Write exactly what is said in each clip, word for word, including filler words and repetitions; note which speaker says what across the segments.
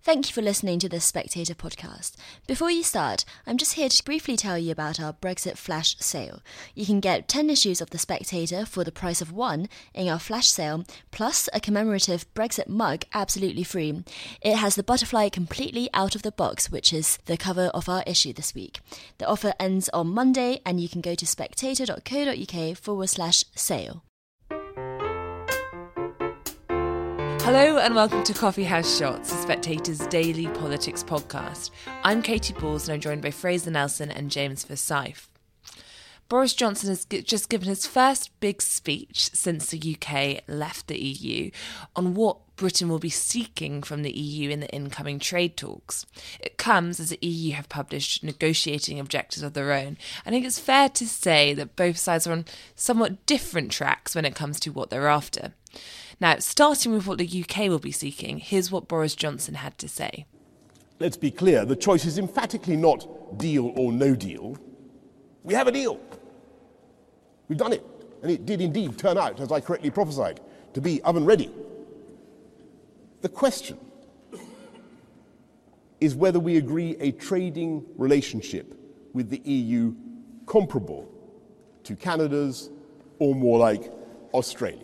Speaker 1: Thank you for listening to this Spectator podcast. Before you start, I'm just here to briefly tell you about our Brexit flash sale. You can get ten issues of The Spectator for the price of one in our flash sale, plus a commemorative Brexit mug absolutely free. It has the butterfly completely out of the box, which is the cover of our issue this week. The offer ends on Monday, and you can go to spectator.co.uk forward slash sale.
Speaker 2: Hello and welcome to Coffee House Shots, The Spectator's daily politics podcast. I'm Katie Balls and I'm joined by Fraser Nelson and James Forsyth. Boris Johnson has just given his first big speech since the U K left the E U on what Britain will be seeking from the E U in the incoming trade talks. It comes as the E U have published negotiating objectives of their own. I think it's fair to say that both sides are on somewhat different tracks when it comes to what they're after. Now, starting with what the U K will be seeking, here's what Boris Johnson had to say.
Speaker 3: Let's be clear, the choice is emphatically not deal or no deal. We have a deal. We've done it. And it did indeed turn out, as I correctly prophesied, to be oven ready. The question is whether we agree a trading relationship with the E U comparable to Canada's or more like Australia's.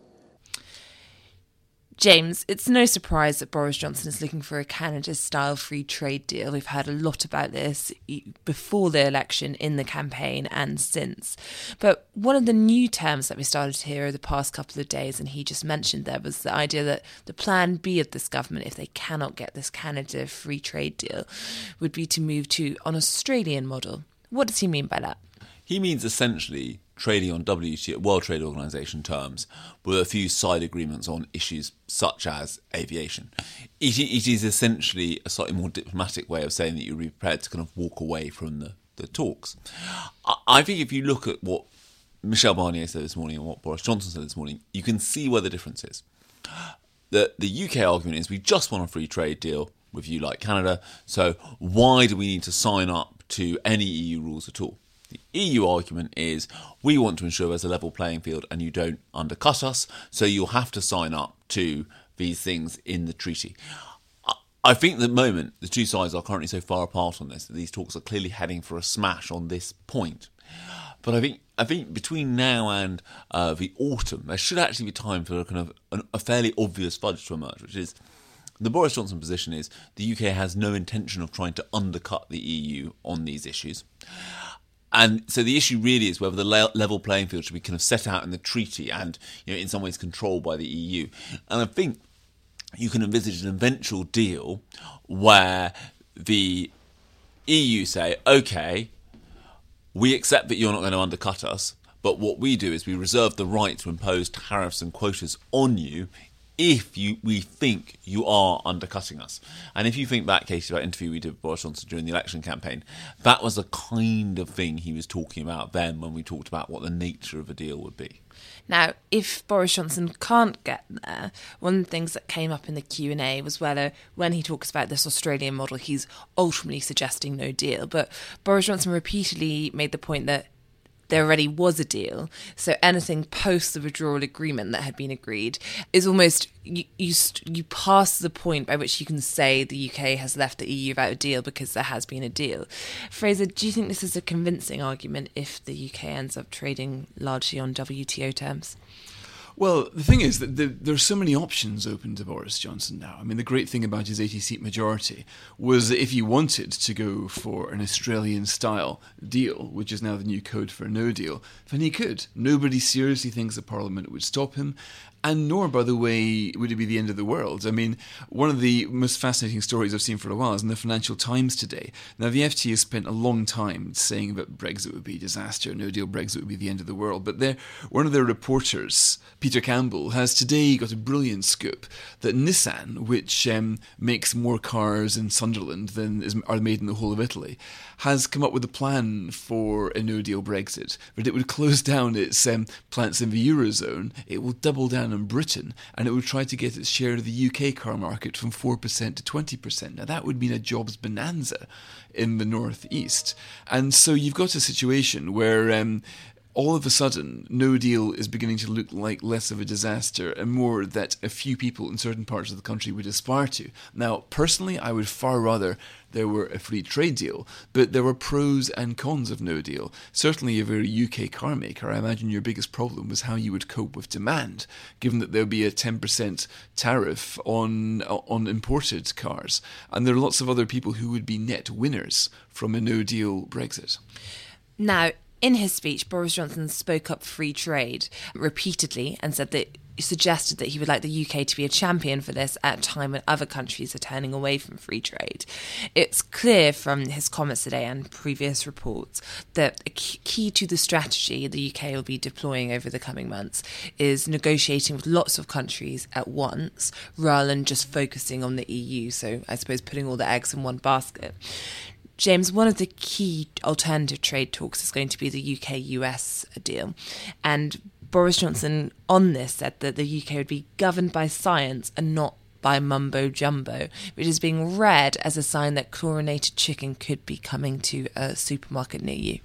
Speaker 2: James, it's no surprise that Boris Johnson is looking for a Canada-style free trade deal. We've heard a lot about this before the election, in the campaign and since. But one of the new terms that we started to hear over the past couple of days, and he just mentioned there, was the idea that the plan B of this government, if they cannot get this Canada free trade deal, would be to move to an Australian model. What does he mean by that?
Speaker 4: He means essentially trading on W T O, World Trade Organization terms, with a few side agreements on issues such as aviation. It, it is essentially a slightly more diplomatic way of saying that you're prepared to kind of walk away from the, the talks. I, I think if you look at what Michel Barnier said this morning and what Boris Johnson said this morning, you can see where the difference is. The, the U K argument is we just want a free trade deal with you like Canada, so why do we need to sign up to any E U rules at all? The E U argument is we want to ensure there's a level playing field and you don't undercut us, so you'll have to sign up to these things in the treaty. I think at the moment the two sides are currently so far apart on this that these talks are clearly heading for a smash on this point. But I think I think between now and uh, the autumn, there should actually be time for a kind of an, a fairly obvious fudge to emerge, which is the Boris Johnson position is the U K has no intention of trying to undercut the E U on these issues. And so the issue really is whether the level playing field should be kind of set out in the treaty and, you know, in some ways controlled by the E U. And I think you can envisage an eventual deal where the E U say, OK, we accept that you're not going to undercut us, but what we do is we reserve the right to impose tariffs and quotas on you if you we think you are undercutting us. And if you think back, Katie, to that interview we did with Boris Johnson during the election campaign, that was the kind of thing he was talking about then when we talked about what the nature of a deal would be.
Speaker 2: Now, if Boris Johnson can't get there, one of the things that came up in the Q and A was whether, when he talks about this Australian model, he's ultimately suggesting no deal. But Boris Johnson repeatedly made the point that there already was a deal, so anything post the withdrawal agreement that had been agreed is almost, you, you you pass the point by which you can say the U K has left the E U without a deal because there has been a deal. Fraser, do you think this is a convincing argument if the U K ends up trading largely on W T O terms?
Speaker 5: Well, the thing is that the, there are so many options open to Boris Johnson now. I mean, the great thing about his eighty-seat majority was that if he wanted to go for an Australian-style deal, which is now the new code for a no deal, then he could. Nobody seriously thinks the Parliament would stop him. And nor, by the way, would it be the end of the world. I mean, one of the most fascinating stories I've seen for a while is in the Financial Times today. Now, the F T has spent a long time saying that Brexit would be a disaster, no-deal Brexit would be the end of the world. But one of their reporters, Peter Campbell, has today got a brilliant scoop that Nissan, which um, makes more cars in Sunderland than is, are made in the whole of Italy, has come up with a plan for a no-deal Brexit. But it would close down its um, plants in the Eurozone, it will double down in Britain, and it would try to get its share of the U K car market from four percent to twenty percent. Now, that would mean a jobs bonanza in the northeast. And so you've got a situation where um, all of a sudden, no deal is beginning to look like less of a disaster and more that a few people in certain parts of the country would aspire to. Now, personally, I would far rather there were a free trade deal, but there were pros and cons of no deal. Certainly, if you're a U K car maker, I imagine your biggest problem was how you would cope with demand, given that there would be a ten percent tariff on on imported cars. And there are lots of other people who would be net winners from a no-deal Brexit.
Speaker 2: Now, in his speech, Boris Johnson spoke up free trade repeatedly and said that suggested that he would like the U K to be a champion for this at a time when other countries are turning away from free trade. It's clear from his comments today and previous reports that a key to the strategy the U K will be deploying over the coming months is negotiating with lots of countries at once rather than just focusing on the E U, so I suppose putting all the eggs in one basket. James, one of the key alternative trade talks is going to be the U K U S deal. And Boris Johnson on this said that the U K would be governed by science and not by mumbo-jumbo, which is being read as a sign that chlorinated chicken could be coming to a supermarket near you.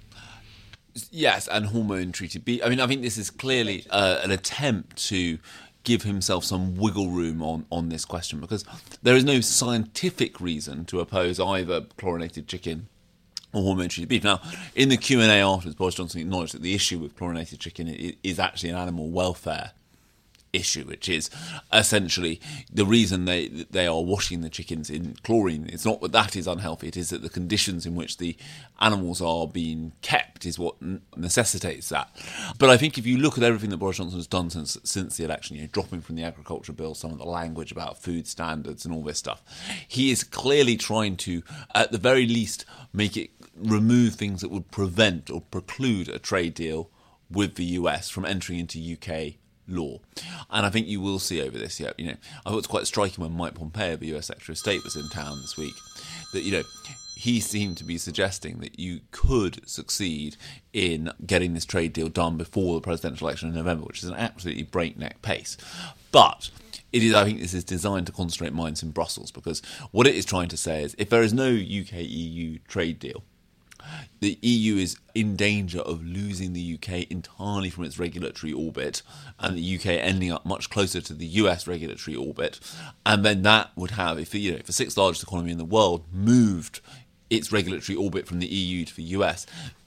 Speaker 4: Yes, and hormone-treated beef. I mean, I think this is clearly uh, an attempt to give himself some wiggle room on, on this question, because there is no scientific reason to oppose either chlorinated chicken or hormone-treated beef. Now, in the Q and A afterwards, Boris Johnson acknowledged that the issue with chlorinated chicken is actually an animal welfare issue, which is essentially the reason they they are washing the chickens in chlorine. It's not that that is unhealthy, it is that the conditions in which the animals are being kept is what necessitates that. But I think if you look at everything that Boris Johnson has done since since the election, you know, dropping from the agriculture bill some of the language about food standards and all this stuff, he is clearly trying to, at the very least, make it remove things that would prevent or preclude a trade deal with the U S from entering into U K law. And I think you will see over this, yeah, you know, I thought it's quite striking when Mike Pompeo, the U S Secretary of State, was in town this week, that, you know, he seemed to be suggesting that you could succeed in getting this trade deal done before the presidential election in November, which is an absolutely breakneck pace. But it is, I think this is designed to concentrate minds in Brussels, because what it is trying to say is if there is no U K E U trade deal, the E U is in danger of losing the U K entirely from its regulatory orbit, and the U K ending up much closer to the U S regulatory orbit. And then that would have, if, you know, if the sixth largest economy in the world moved its regulatory orbit from the E U to the U S,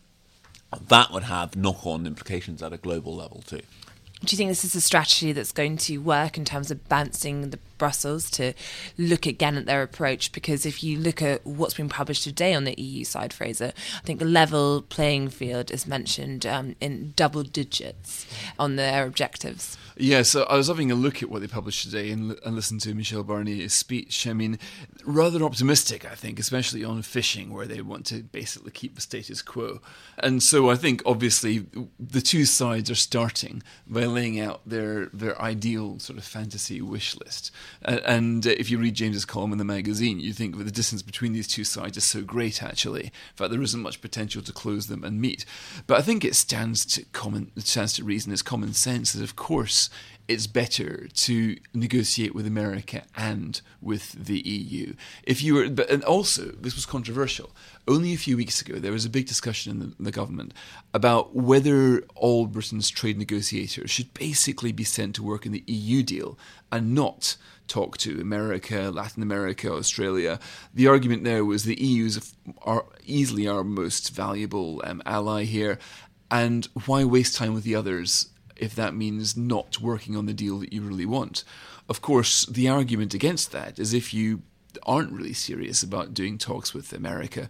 Speaker 4: that would have knock-on implications at a global level too.
Speaker 2: Do you think this is a strategy that's going to work in terms of bouncing the Brussels to look again at their approach? Because if you look at what's been published today on the E U side, Fraser, I think the level playing field is mentioned um, in double digits on their objectives.
Speaker 5: Yeah, so I was having a look at what they published today and, and listened to Michel Barnier's speech. I mean, rather optimistic, I think, especially on fishing, where they want to basically keep the status quo. And so I think, obviously, the two sides are starting by laying out their, their ideal sort of fantasy wish list. Uh, and uh, if you read James's column in the magazine, you think that the distance between these two sides is so great, actually. In fact, there isn't much potential to close them and meet. But I think it stands to common, it stands to reason, it's common sense that, of course, it's better to negotiate with America and with the E U. If you were, but and also this was controversial. Only a few weeks ago, there was a big discussion in the, in the government about whether all Britain's trade negotiators should basically be sent to work in the E U deal and not talk to America, Latin America, Australia. The argument there was the E U is are easily our most valuable um, ally here, and why waste time with the others if that means not working on the deal that you really want? Of course, the argument against that is if you aren't really serious about doing talks with America,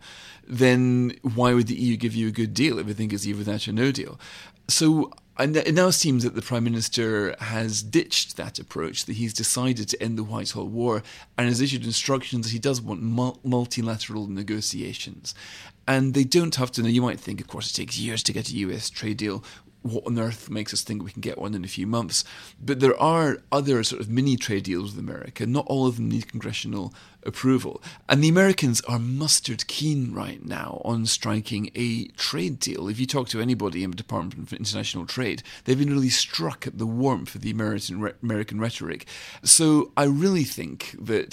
Speaker 5: then why would the E U give you a good deal? Everything is either that or no deal. So it now seems that the Prime Minister has ditched that approach, that he's decided to end the Whitehall War and has issued instructions that he does want mul- multilateral negotiations. And they don't have to, now you might think, of course, it takes years to get a U S trade deal. What on earth makes us think we can get one in a few months? But there are other sort of mini trade deals with America. Not all of them need congressional approval. And the Americans are mustard keen right now on striking a trade deal. If you talk to anybody in the Department for International Trade, they've been really struck at the warmth of the American, American rhetoric. So I really think that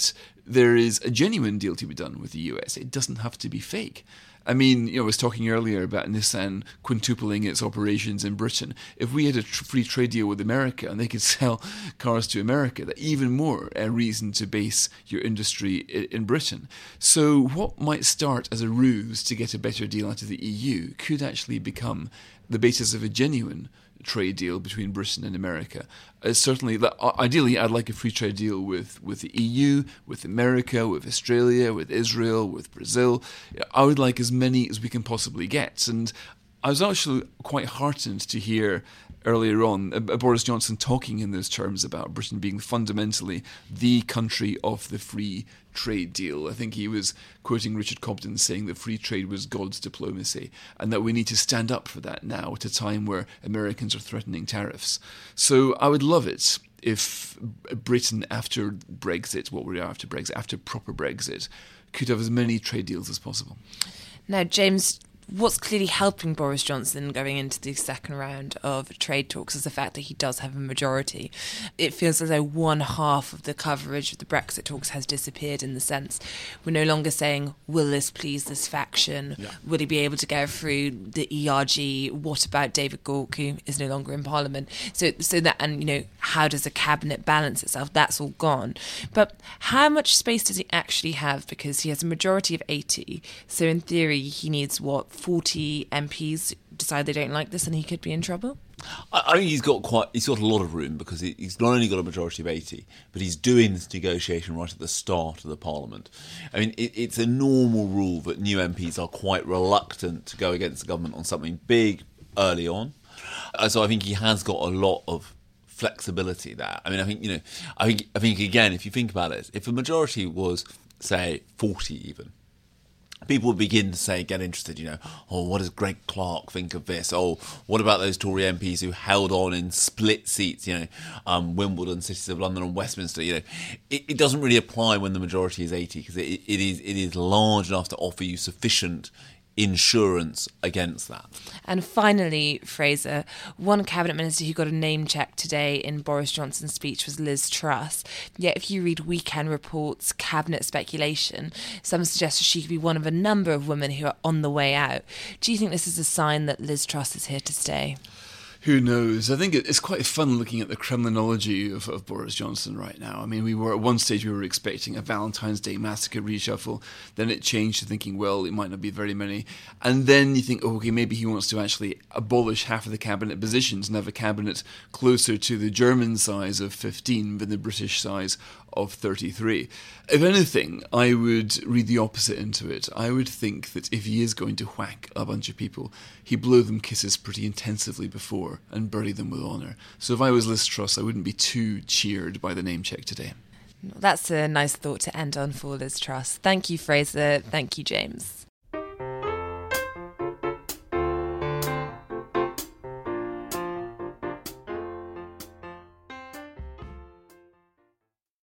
Speaker 5: there is a genuine deal to be done with the U S. It doesn't have to be fake. I mean, you know, I was talking earlier about Nissan quintupling its operations in Britain. If we had a tr- free trade deal with America and they could sell cars to America, that's even more a reason to base your industry in, in Britain. So what might start as a ruse to get a better deal out of the E U could actually become the basis of a genuine trade deal between Britain and America. Uh, certainly, ideally, I'd like a free trade deal with, with the E U, with America, with Australia, with Israel, with Brazil. I would like as many as we can possibly get. And I was actually quite heartened to hear earlier on uh, Boris Johnson talking in those terms about Britain being fundamentally the country of the free trade deal. I think he was quoting Richard Cobden saying that free trade was God's diplomacy and that we need to stand up for that now at a time where Americans are threatening tariffs. So I would love it if Britain, after Brexit, what we are after Brexit, after proper Brexit, could have as many trade deals as possible.
Speaker 2: Now, James, what's clearly helping Boris Johnson going into the second round of trade talks is the fact that he does have a majority. It feels as though one half of the coverage of the Brexit talks has disappeared, in the sense we're no longer saying, will this please this faction? Yeah. Will he be able to go through the E R G? What about David Gauke, who is no longer in Parliament? So, so that, and, you know, how does the cabinet balance itself? That's all gone. But how much space does he actually have? Because he has a majority of eighty. So in theory, he needs, what, forty M Ps decide they don't like this and he could be in trouble?
Speaker 4: I think he's got quite he's got a lot of room, because he's not only got a majority of eighty, but he's doing this negotiation right at the start of the Parliament. I mean, it, it's a normal rule that new M Ps are quite reluctant to go against the government on something big early on. Uh, so I think he has got a lot of flexibility there. I mean, I think, you know, I think I think again, if you think about it, if a majority was, say, forty even, people would begin to say, get interested, you know, oh, what does Greg Clark think of this? Oh, what about those Tory M Ps who held on in split seats, you know, um, Wimbledon, Cities of London and Westminster? You know, it, it doesn't really apply when the majority is eighty, because it, it is it is large enough to offer you sufficient insurance against that.
Speaker 2: And finally, Fraser, one cabinet minister who got a name check today in Boris Johnson's speech was Liz Truss. Yet if you read Weekend Report's cabinet speculation, some suggest she could be one of a number of women who are on the way out. Do you think this is a sign that Liz Truss is here to stay?
Speaker 5: Who knows? I think it's quite fun looking at the Kremlinology of, of Boris Johnson right now. I mean, we were at one stage we were expecting a Valentine's Day massacre reshuffle. Then it changed to thinking, well, it might not be very many. And then you think, oh, okay, maybe he wants to actually abolish half of the cabinet positions and have a cabinet closer to the German size of fifteen than the British size of thirty-three. If anything, I would read the opposite into it. I would think that if he is going to whack a bunch of people, he'd blow them kisses pretty intensively before and bury them with honour. So if I was Liz Truss, I wouldn't be too cheered by the name check today.
Speaker 2: That's a nice thought to end on for Liz Truss. Thank you, Fraser. Thank you, James.